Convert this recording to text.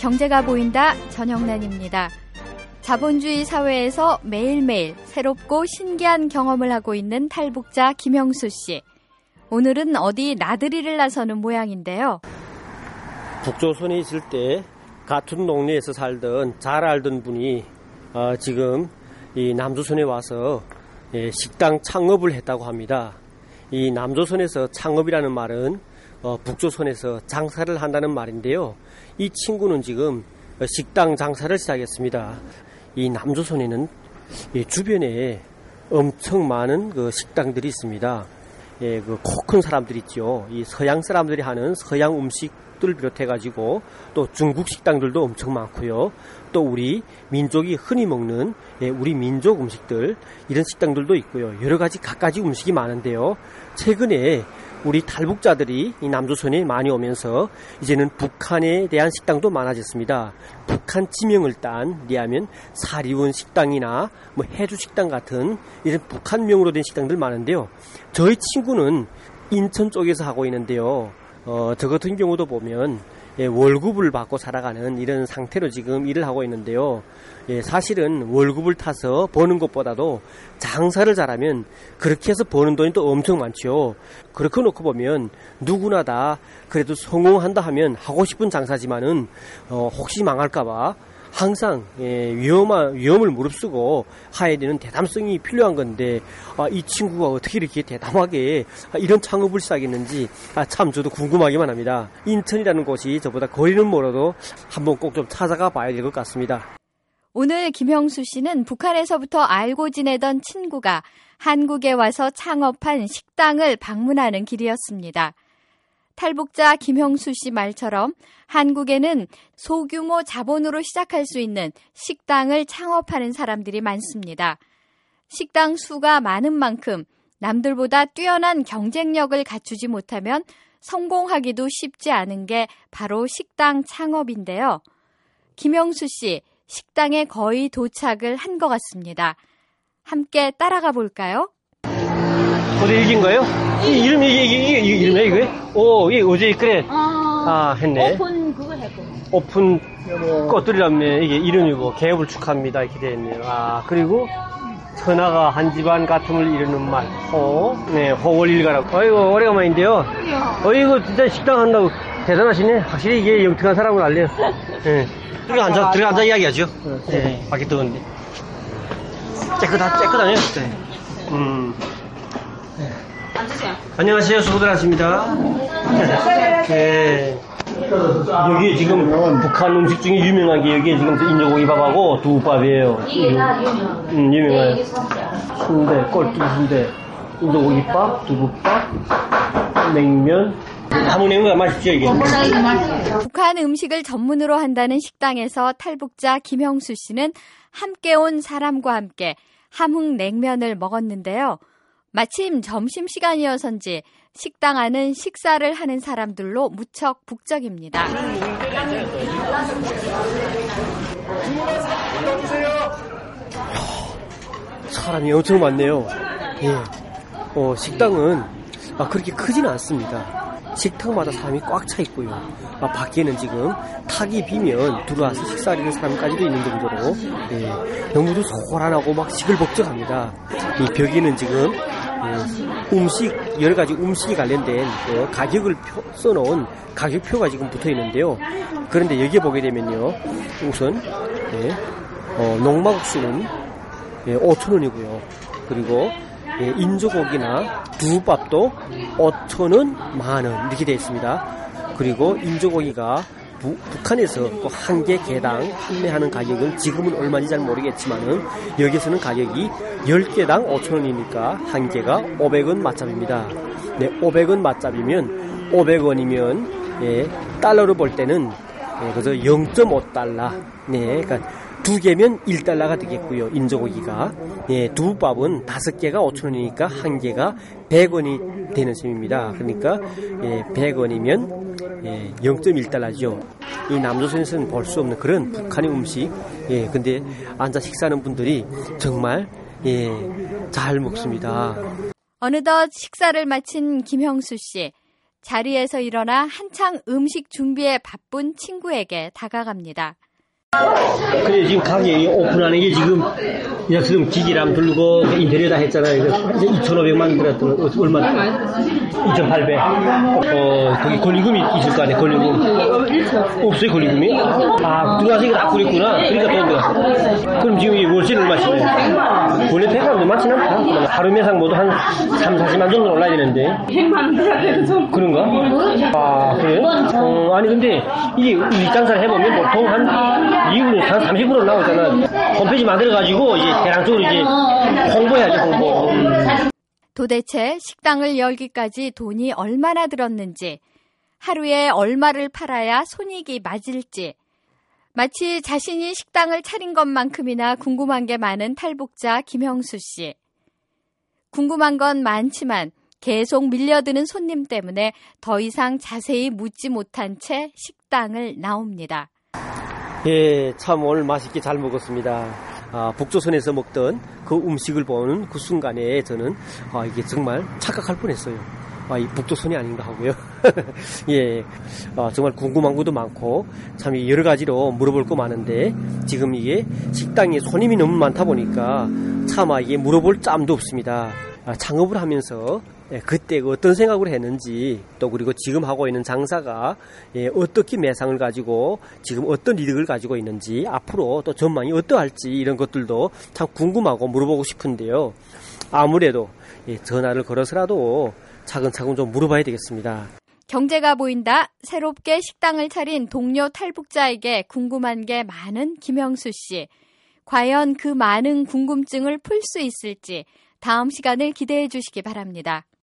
경제가 보인다. 전영란입니다. 자본주의 사회에서 매일매일 새롭고 신기한 경험을 하고 있는 탈북자 김형수 씨. 오늘은 어디 나들이를 나서는 모양인데요. 북조선에 있을 때 같은 동네에서 살던 잘 알던 분이 지금 이 남조선에 와서 식당 창업을 했다고 합니다. 이 남조선에서 창업이라는 말은 북조선에서 장사를 한다는 말인데요. 이 친구는 지금 식당 장사를 시작했습니다. 이 남조선에는 주변에 엄청 많은 그 식당들이 있습니다. 그 코 큰 사람들 있죠. 이 서양 사람들이 하는 서양 음식들을 비롯해가지고 또 중국 식당들도 엄청 많고요. 또 우리 민족이 흔히 먹는 우리 민족 음식들 이런 식당들도 있고요. 여러 가지 갖가지 음식이 많은데요. 최근에 우리 탈북자들이 이 남조선에 많이 오면서 이제는 북한에 대한 식당도 많아졌습니다. 북한 지명을 딴 리하면 사리원 식당이나 뭐 해주 식당 같은 이런 북한명으로 된 식당들 많은데요. 저희 친구는 인천 쪽에서 하고 있는데요. 저 같은 경우도 보면 월급을 받고 살아가는 이런 상태로 지금 일을 하고 있는데요. 사실은 월급을 타서 버는 것보다도 장사를 잘하면 그렇게 해서 버는 돈이 또 엄청 많죠. 그렇게 놓고 보면 누구나 다 그래도 성공한다 하면 하고 싶은 장사지만은 혹시 망할까봐 항상 위험을 무릅쓰고 해야 되는 대담성이 필요한 건데 이 친구가 어떻게 이렇게 대담하게 이런 창업을 시작했는지 참 저도 궁금하기만 합니다. 인천이라는 곳이 저보다 거리는 멀어도 한번 꼭 좀 찾아가 봐야 될 것 같습니다. 오늘 김형수 씨는 북한에서부터 알고 지내던 친구가 한국에 와서 창업한 식당을 방문하는 길이었습니다. 탈북자 김형수 씨 말처럼 한국에는 소규모 자본으로 시작할 수 있는 식당을 창업하는 사람들이 많습니다. 식당 수가 많은 만큼 남들보다 뛰어난 경쟁력을 갖추지 못하면 성공하기도 쉽지 않은 게 바로 식당 창업인데요. 김형수 씨, 식당에 거의 도착을 한 것 같습니다. 함께 따라가 볼까요? 어디 여기인가요? 이 이름이야 이거요? 오, 이게 어제 그래. 했네. 오픈 그거 했고. 오픈 꽃들이라며 이게 이름이고 개업을 축하합니다 이렇게 되어 있네요. 그리고 천하가 한 집안 같음을 이루는 말 호월일가라고. 아이고 오래간만인데요. 어이구 진짜 식당 한다고 대단하시네. 확실히 이게 영특한 사람을 알래요. 들어가 앉아 이야기하죠. 밖에 더운데. 깨끗하네요. 안녕하세요. 수고들 하십니다. 여기 지금 북한 음식 중에 유명한 게 여기 지금 인조고기밥하고 두부밥이에요. 유명해요. 순대, 꼴뚜기 순대, 인조고기밥, 두부밥, 냉면. 한번 냉면 맛있죠 이게? 북한 음식을 전문으로 한다는 식당에서 탈북자 김형수 씨는 함께 온 사람과 함께 함흥냉면을 먹었는데요. 마침 점심시간이어서인지 식당 안은 식사를 하는 사람들로 무척 북적입니다. 사람이 엄청 많네요. 식당은 그렇게 크지는 않습니다. 식당마다 사람이 꽉 차 있고요. 밖에는 지금 탁이 비면 들어와서 식사를 하는 사람까지도 있는 정도로 너무도 소란하고 막 시끌벅적합니다. 이 벽에는 지금 여러 가지 음식이 관련된 가격을 써놓은 가격표가 지금 붙어 있는데요. 그런데 여기에 보게 되면요. 우선 농마국수는 5,000원이고요. 그리고 인조고기나 두부밥도 5,000원, 만원 이렇게 되어 있습니다. 그리고 인조고기가 북한에서 한 개 개당 판매하는 가격은 지금은 얼마인지 잘 모르겠지만은 여기서는 가격이 10개당 5,000원이니까 한 개가 500원 맞잡입니다. 500원 맞잡이면 500원이면 달러로 볼 때는 그래서 0.5달러. 그러니까 2개면 1달러가 되겠고요. 인조고기가. 두부밥은 5개가 5,000원이니까 한 개가 100원이 되는 셈입니다. 그러니까 100원이면 0.1달러죠. 이 남조선에서는 볼 수 없는 그런 북한의 음식. 근데 앉아 식사하는 분들이 정말 잘 먹습니다. 어느덧 식사를 마친 김형수 씨. 자리에서 일어나 한창 음식 준비에 바쁜 친구에게 다가갑니다. 그래, 지금 가게 오픈하는 게 지금 기기랑 들고 인테리어 다 했잖아요. 이제 2,500만 들었던 얼마? 2,800. 거기 권리금이 있을 거 아니에요, 권리금. 없어요, 권리금이? 들어가서 이거 다 꾸렸구나. 그러니까 돈 들어갔어. 그럼 지금 이 월세는 얼마씩이에요? 원래 배가도 많진 않다. 하루 매상 모두 한 3, 40만 정도 올라야 되는데. 100만 원 들어야 되죠. 그런가? 그래요? 아니, 근데 이게 우리 장사를 해보면 보통 한 이후로 한 30% 나오잖아. 홈페이지 만들어가지고 이제 대량 쪽으로 이제 홍보해야지, 홍보. 도대체 식당을 열기까지 돈이 얼마나 들었는지, 하루에 얼마를 팔아야 손익이 맞을지, 마치 자신이 식당을 차린 것만큼이나 궁금한 게 많은 탈북자 김형수 씨. 궁금한 건 많지만 계속 밀려드는 손님 때문에 더 이상 자세히 묻지 못한 채 식당을 나옵니다. 예, 참 오늘 맛있게 잘 먹었습니다. 북조선에서 먹던 그 음식을 보는 그 순간에 저는 이게 정말 착각할 뻔했어요. 이 북조선이 아닌가 하고요. 예, 정말 궁금한 것도 많고 참 여러 가지로 물어볼 거 많은데 지금 이게 식당에 손님이 너무 많다 보니까 차마 이게 물어볼 짬도 없습니다. 창업을 하면서 그때 어떤 생각을 했는지 또 그리고 지금 하고 있는 장사가 어떻게 매상을 가지고 지금 어떤 이득을 가지고 있는지 앞으로 또 전망이 어떠할지 이런 것들도 참 궁금하고 물어보고 싶은데요. 아무래도 전화를 걸어서라도 차근차근 좀 물어봐야 되겠습니다. 경제가 보인다. 새롭게 식당을 차린 동료 탈북자에게 궁금한 게 많은 김형수 씨. 과연 그 많은 궁금증을 풀 수 있을지 다음 시간을 기대해 주시기 바랍니다.